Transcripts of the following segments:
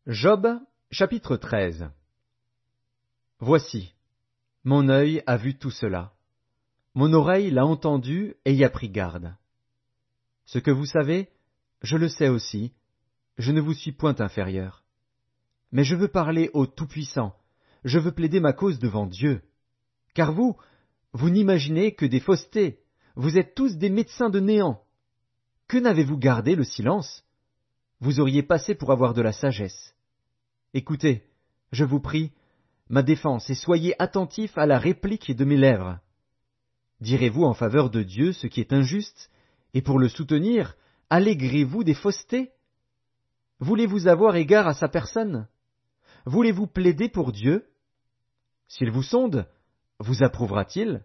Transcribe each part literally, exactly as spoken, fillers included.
Job, chapitre treize. Voici, mon œil a vu tout cela. Mon oreille l'a entendu et y a pris garde. Ce que vous savez, je le sais aussi, je ne vous suis point inférieur. Mais je veux parler au Tout-Puissant, je veux plaider ma cause devant Dieu. Car vous, vous n'imaginez que des faussetés, vous êtes tous des médecins de néant. Que n'avez-vous gardé le silence? Vous auriez passé pour avoir de la sagesse. Écoutez, je vous prie, ma défense, et soyez attentifs à la réplique de mes lèvres. Direz-vous en faveur de Dieu ce qui est injuste, et pour le soutenir, allégrez-vous des faussetés? Voulez-vous avoir égard à sa personne? Voulez-vous plaider pour Dieu? S'il vous sonde, vous approuvera-t-il?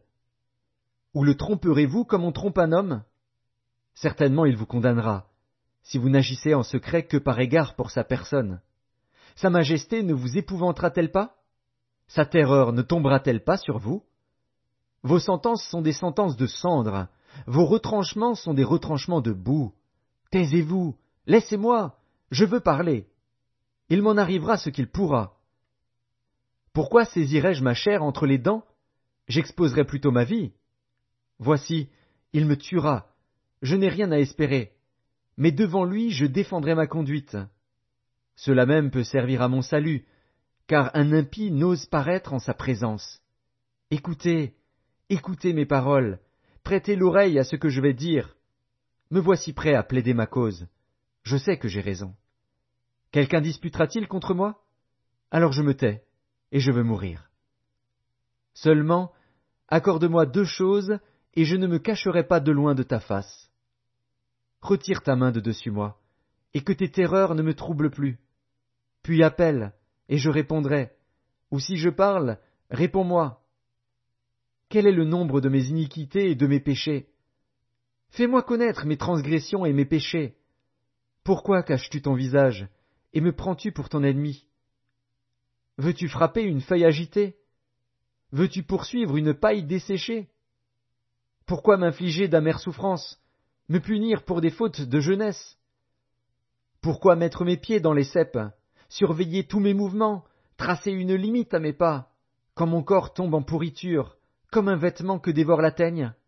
Ou le tromperez-vous comme on trompe un homme? Certainement il vous condamnera, si vous n'agissez en secret que par égard pour sa personne. Sa majesté ne vous épouvantera-t-elle pas? Sa terreur ne tombera-t-elle pas sur vous? Vos sentences sont des sentences de cendre, vos retranchements sont des retranchements de boue. Taisez-vous, laissez-moi, je veux parler. Il m'en arrivera ce qu'il pourra. Pourquoi saisirais-je ma chair entre les dents? J'exposerai plutôt ma vie. Voici, il me tuera, je n'ai rien à espérer, mais devant lui je défendrai ma conduite. Cela même peut servir à mon salut, car un impie n'ose paraître en sa présence. Écoutez, écoutez mes paroles, prêtez l'oreille à ce que je vais dire. Me voici prêt à plaider ma cause. Je sais que j'ai raison. Quelqu'un disputera-t-il contre moi? Alors je me tais, et je veux mourir. Seulement, accorde-moi deux choses, et je ne me cacherai pas de loin de ta face. Retire ta main de dessus moi, et que tes terreurs ne me troublent plus. Puis appelle, et je répondrai, ou si je parle, réponds-moi. Quel est le nombre de mes iniquités et de mes péchés? Fais-moi connaître mes transgressions et mes péchés. Pourquoi caches-tu ton visage, et me prends-tu pour ton ennemi? Veux-tu frapper une feuille agitée? Veux-tu poursuivre une paille desséchée? Pourquoi m'infliger d'amères souffrances, me punir pour des fautes de jeunesse? Pourquoi mettre mes pieds dans les ceps, surveiller tous mes mouvements, tracer une limite à mes pas, quand mon corps tombe en pourriture, comme un vêtement que dévore la teigne?